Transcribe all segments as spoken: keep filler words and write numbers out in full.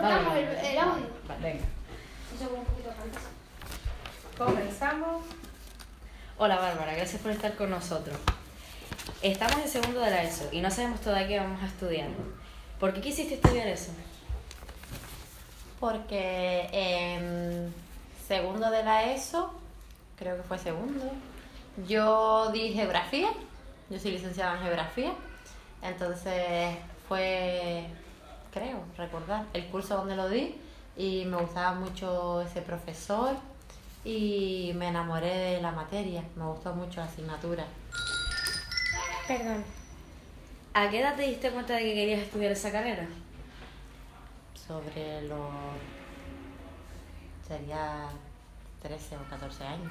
cortamos el, el audio. Vale, venga. Eso con un poquito antes. Comenzamos. Hola Bárbara, gracias por estar con nosotros. Estamos en segundo de la ESO y no sabemos todavía qué vamos a estudiar. ¿Por qué quisiste estudiar eso? Porque en segundo de la ESO, creo que fue segundo, yo di geografía, yo soy licenciada en geografía, entonces fue, creo, recordar, el curso donde lo di y me gustaba mucho ese profesor y me enamoré de la materia, me gustó mucho la asignatura. Perdón. ¿A qué edad te diste cuenta de que querías estudiar esa carrera? Sobre los, sería trece o catorce años.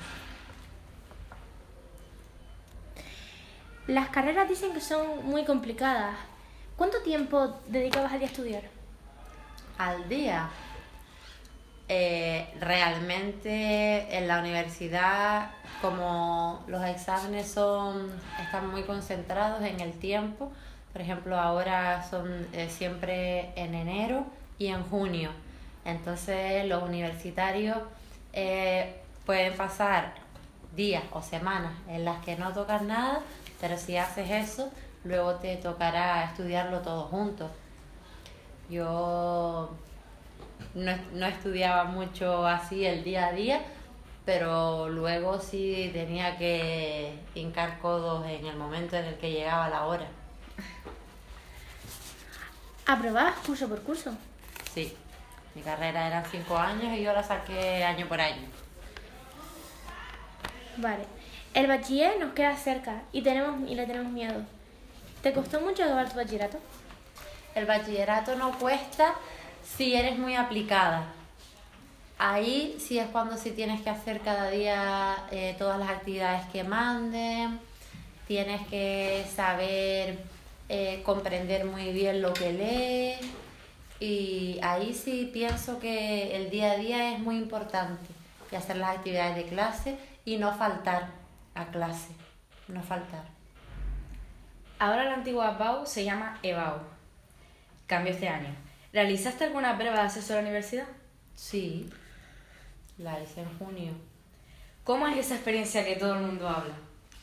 Las carreras dicen que son muy complicadas. ¿Cuánto tiempo dedicabas a día a estudiar? Al día. Eh, realmente en la universidad, como los exámenes son están muy concentrados en el tiempo, por ejemplo ahora son eh, siempre en enero y en junio, entonces los universitarios eh, pueden pasar días o semanas en las que no tocan nada, pero si haces eso luego te tocará estudiarlo todo junto. Yo No, no estudiaba mucho así el día a día, pero luego sí tenía que hincar codos en el momento en el que llegaba la hora. ¿Aprobabas curso por curso? Sí, mi carrera eran cinco años y yo la saqué año por año. Vale. El bachiller nos queda cerca y, tenemos, y le tenemos miedo. ¿Te costó mucho acabar tu bachillerato? El bachillerato no cuesta si eres muy aplicada. Ahí sí es cuando sí tienes que hacer cada día eh, todas las actividades que manden, tienes que saber eh, comprender muy bien lo que lees y ahí sí pienso que el día a día es muy importante y hacer las actividades de clase y no faltar a clase, no faltar. Ahora la antigua B A U se llama E B A U. Cambió este año. ¿Realizaste alguna prueba de acceso a la universidad? Sí, la hice en junio. ¿Cómo es esa experiencia que todo el mundo habla?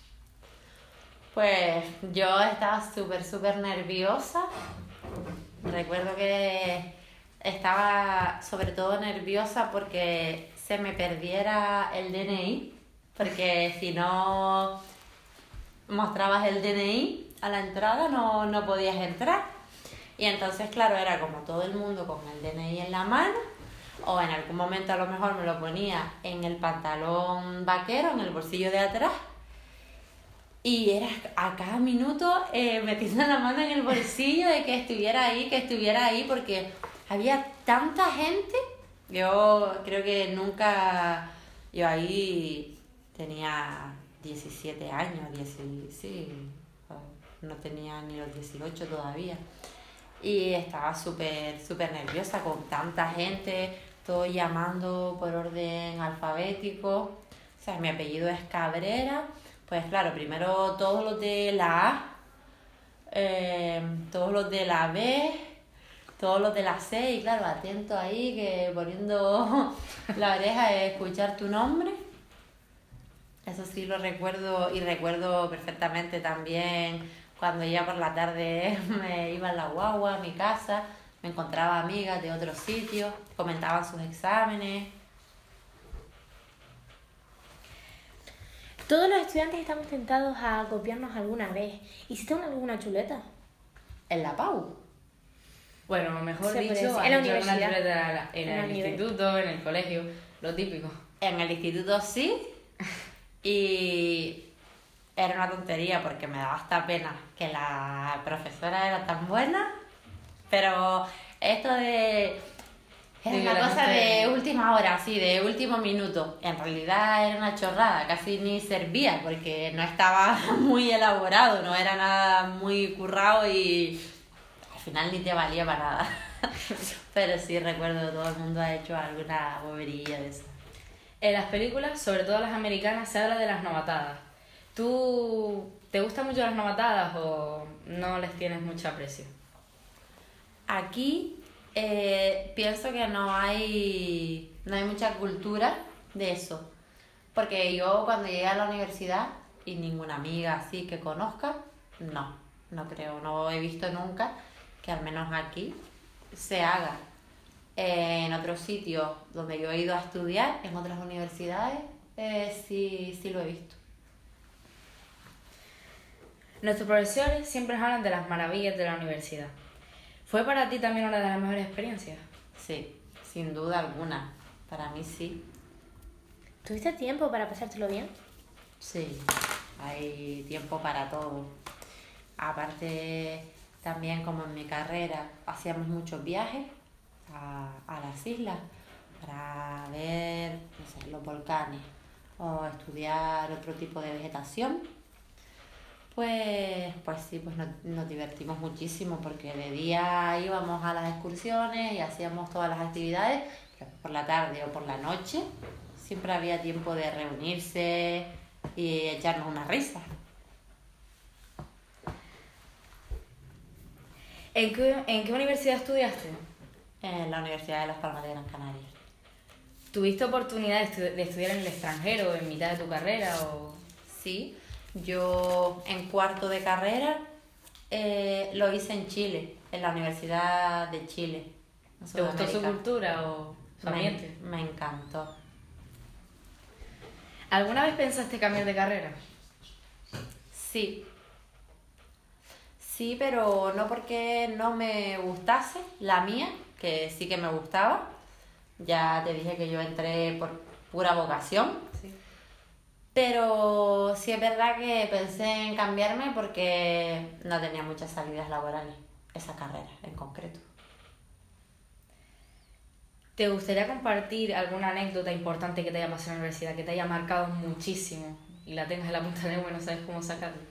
Pues yo estaba súper, súper nerviosa. Recuerdo que estaba sobre todo nerviosa porque se me perdiera el D N I, porque si no mostrabas el D N I a la entrada no, no podías entrar. Y entonces, claro, era como todo el mundo con el D N I en la mano, o en algún momento a lo mejor me lo ponía en el pantalón vaquero, en el bolsillo de atrás, y era a cada minuto eh, metiendo la mano en el bolsillo de que estuviera ahí, que estuviera ahí, porque había tanta gente. Yo creo que nunca, yo ahí tenía diecisiete años, diez, sí, no tenía ni los dieciocho todavía. Y estaba súper, súper nerviosa con tanta gente, todos llamando por orden alfabético. O sea, mi apellido es Cabrera. Pues claro, primero todos los de la A, eh, todos los de la B, todos los de la C, y claro, atento ahí, que poniendo la oreja a escuchar tu nombre. Eso sí lo recuerdo, y recuerdo perfectamente también cuando ya por la tarde me iba en la guagua a mi casa, me encontraba amigas de otros sitios, comentaban sus exámenes. Todos los estudiantes estamos tentados a copiarnos alguna vez. ¿Hiciste alguna chuleta? ¿En la P A U? Bueno, mejor Se dicho, puede decir, has en la hecho alguna universidad. chuleta en, En la el nivel. instituto, en el colegio, lo típico. En el instituto sí, y era una tontería porque me daba hasta pena que la profesora era tan buena, pero esto de... Era Sí, una la cosa gente- de última hora, sí, de último minuto. En realidad era una chorrada, casi ni servía porque no estaba muy elaborado, no era nada muy currado y al final ni te valía para nada. Pero sí recuerdo que todo el mundo ha hecho alguna bobería de eso. En las películas, sobre todo las americanas, se habla de las novatadas. ¿Tú te gustan mucho las novatadas o no les tienes mucho aprecio? Aquí eh, pienso que no hay, no hay mucha cultura de eso. Porque yo cuando llegué a la universidad, y ninguna amiga así que conozca, no, no creo, no he visto nunca que al menos aquí se haga. Eh, en otros sitios donde yo he ido a estudiar, en otras universidades, eh, sí, sí lo he visto. Nuestros profesores siempre nos hablan de las maravillas de la universidad. ¿Fue para ti también una de las mejores experiencias? Sí, sin duda alguna. Para mí sí. ¿Tuviste tiempo para pasártelo bien? Sí, hay tiempo para todo. Aparte, también como en mi carrera, hacíamos muchos viajes a, a las islas para ver, no sé, los volcanes o estudiar otro tipo de vegetación. Pues, pues sí, pues nos, nos divertimos muchísimo porque de día íbamos a las excursiones y hacíamos todas las actividades, pero por la tarde o por la noche siempre había tiempo de reunirse y echarnos una risa. ¿En qué, en qué universidad estudiaste? En la Universidad de Las Palmas de Gran Canaria. ¿Tuviste oportunidad de, estu- de estudiar en el extranjero en mitad de tu carrera o...? Sí, yo en cuarto de carrera eh, lo hice en Chile, en la Universidad de Chile. en ¿Te gustó su Sudamérica. cultura o su ambiente? Me, me encantó. ¿Alguna vez pensaste cambiar de carrera? Sí. Sí, pero no porque no me gustase la mía, que sí que me gustaba. Ya te dije que yo entré por pura vocación. Sí. Pero sí es verdad que pensé en cambiarme porque no tenía muchas salidas laborales, esa carrera en concreto. ¿Te gustaría compartir alguna anécdota importante que te haya pasado en la universidad, que te haya marcado muchísimo y la tengas en la punta de la lengua y no sabes cómo sacarla?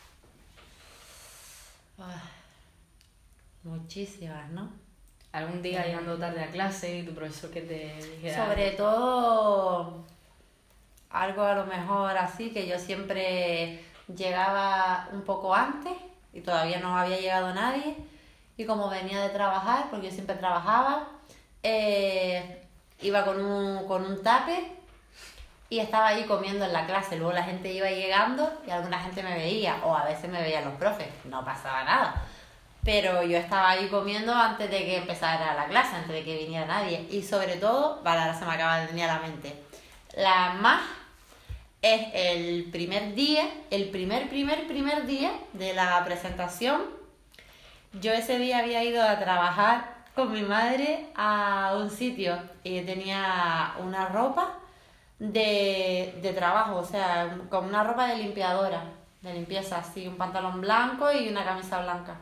Ah, muchísimas, ¿no? ¿Algún día llegando tarde a clase y tu profesor que te dijera Sobre algo? todo algo a lo mejor así, que yo siempre llegaba un poco antes y todavía no había llegado nadie. Y como venía de trabajar, porque yo siempre trabajaba, eh, iba con un, con un tupper y estaba ahí comiendo en la clase. Luego la gente iba llegando y alguna gente me veía, o a veces me veían los profes, no pasaba nada. Pero yo estaba ahí comiendo antes de que empezara la clase, antes de que viniera nadie. Y sobre todo, vale, ahora se me acaba de venir a la mente, la más es el primer día, el primer, primer, primer día de la presentación. Yo ese día había ido a trabajar con mi madre a un sitio y tenía una ropa de, de trabajo, o sea, con una ropa de limpiadora, de limpieza, así, un pantalón blanco y una camisa blanca.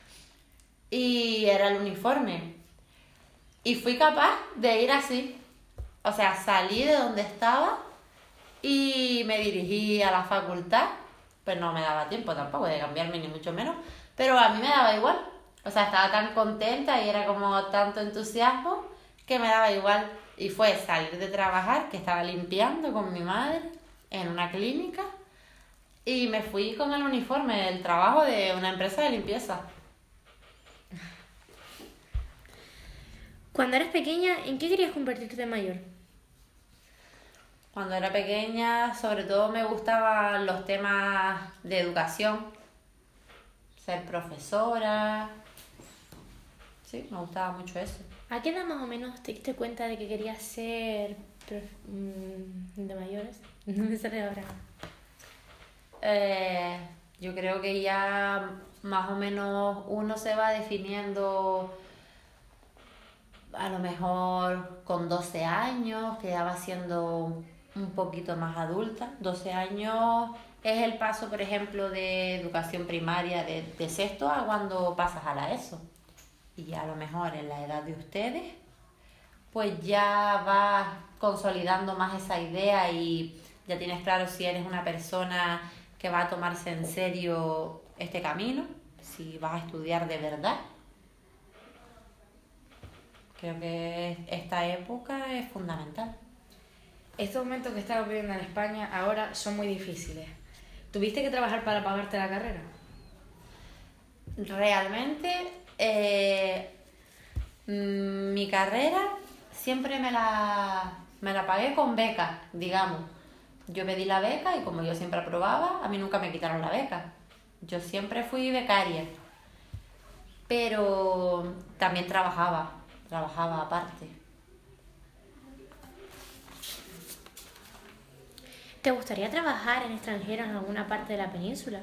Y era el uniforme. Y fui capaz de ir así. O sea, salí de donde estaba y me dirigí a la facultad. Pues no me daba tiempo tampoco de cambiarme, ni mucho menos. Pero a mí me daba igual. O sea, estaba tan contenta y era como tanto entusiasmo que me daba igual. Y fue salir de trabajar, que estaba limpiando con mi madre en una clínica. Y me fui con el uniforme del trabajo de una empresa de limpieza. Cuando eras pequeña, ¿en qué querías convertirte de mayor? Cuando era pequeña, sobre todo me gustaban los temas de educación, ser profesora, sí, me gustaba mucho eso. ¿A qué edad más o menos te diste cuenta de que querías ser prof- mm, de mayores? No me sale ahora. Eh, yo creo que ya más o menos uno se va definiendo a lo mejor con doce años, que ya va siendo un poquito más adulta. doce años es el paso, por ejemplo, de educación primaria de, de sexto a cuando pasas a la ESO. Y ya a lo mejor en la edad de ustedes, pues ya vas consolidando más esa idea y ya tienes claro si eres una persona que va a tomarse en serio este camino, si vas a estudiar de verdad. Creo que esta época es fundamental. Estos momentos que estamos viviendo en España ahora son muy difíciles. ¿Tuviste que trabajar para pagarte la carrera? Realmente, eh, Mm, Mi carrera siempre me la, me la pagué con beca, digamos. Yo pedí la beca y como yo siempre aprobaba, a mí nunca me quitaron la beca. Yo siempre fui becaria, pero también trabajaba, trabajaba aparte. ¿Te gustaría trabajar en extranjero en alguna parte de la península?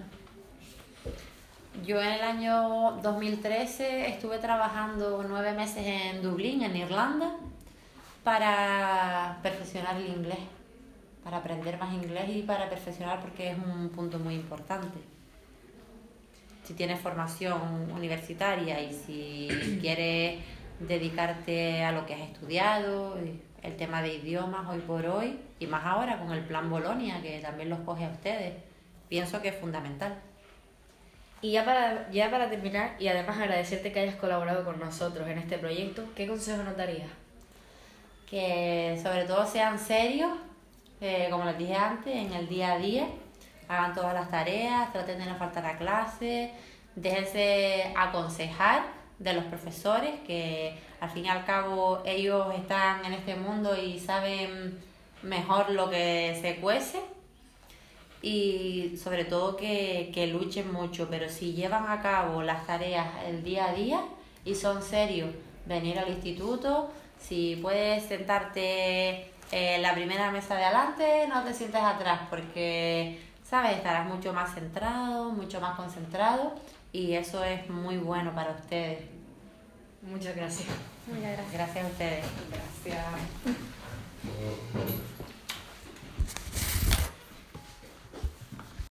Yo en el año dos mil trece estuve trabajando nueve meses en Dublín, en Irlanda, para perfeccionar el inglés, para aprender más inglés y para perfeccionar porque es un punto muy importante. Si tienes formación universitaria y si quieres dedicarte a lo que has estudiado, el tema de idiomas hoy por hoy, y más ahora con el plan Bolonia, que también los coge a ustedes, pienso que es fundamental. Y ya para, ya para terminar, y además agradecerte que hayas colaborado con nosotros en este proyecto, ¿qué consejo nos darías? Que sobre todo sean serios, eh, como les dije antes, en el día a día, hagan todas las tareas, traten de no faltar a clase, déjense aconsejar de los profesores, que al fin y al cabo ellos están en este mundo y saben mejor lo que se cuece, y sobre todo que, que luchen mucho, pero si llevan a cabo las tareas el día a día y son serios, venir al instituto, si puedes sentarte en la primera mesa de adelante, no te sientes atrás porque, ¿sabes? Estarás mucho más centrado, mucho más concentrado y eso es muy bueno para ustedes. Muchas gracias. Muchas gracias. Gracias a ustedes. Gracias.